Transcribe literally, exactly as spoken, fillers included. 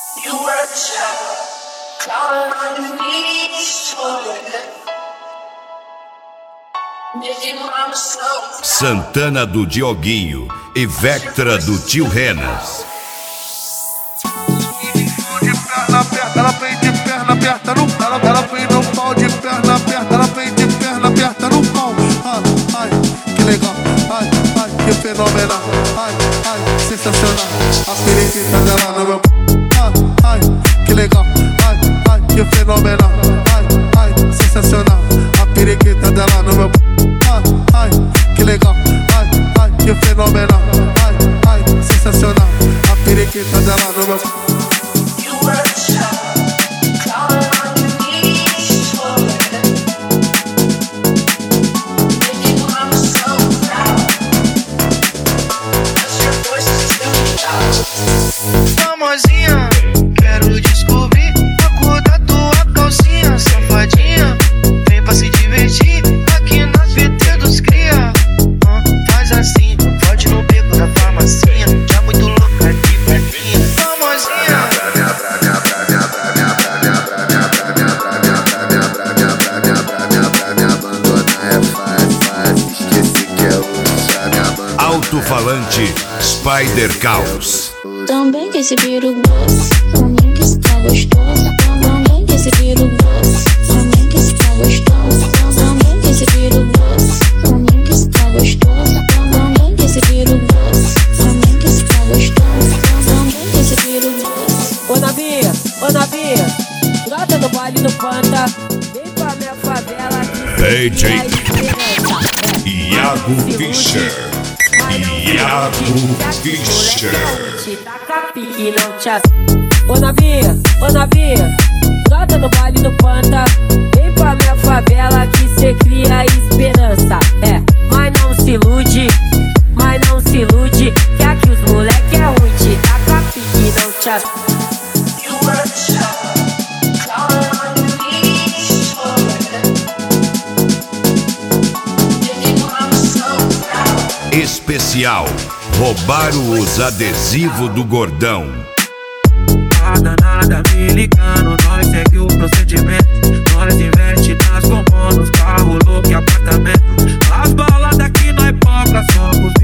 Santana do Dioguinho e Vectra do Tio Renas. De perna aberta, ela vem de perna aberta no pau. Ela, ela vem no pau de perna aberta, ela vem de perna aberta no pau. Ai, ai, que legal, ai, ai, que fenomenal, ai, ai, sensacional. A periquita dela no meu. Ai, ai, que legal, ai, ai, que fenomenal, ai, ai, sensacional. A periquita dela no meu. Ai, ai, que legal, ai, ai, que fenomenal, ai, ai, sensacional. A periquita dela no meu. Famosinha, quero descobrir a cor da tua calcinha. Safadinha, vem pra se divertir aqui na P T dos cria. uh, Faz assim, pode no beco da farmacinha. Já muito louca de perninha. Famosinha. Alto-falante Spider Caos. Também que esse viro gosta, também que está gostosa. Também que esse viro gosta, também que está gostosa. Também que esse viro gosta, também que está gostosa. Também que esse viro gosta, também que está gostosa. Também que esse viro gosta. Ô Navia, ô Navia, brota no baile do Panta. Vem pra minha favela que D J Iago Fischer. Iago Fischer. Ô Navia, ô Navia, brota no baile do Panta. Vem pra minha favela que cê cria esperança. É, mas não se ilude, mas não se ilude, que aqui os moleque é ruim, te taca pique, não te ass... Especial, roubaram os adesivos do gordão. Nada, nada, me ligando, nós segue o procedimento. Nós investe nas comunas, carro, louco e apartamento. As baladas que nós poca, só os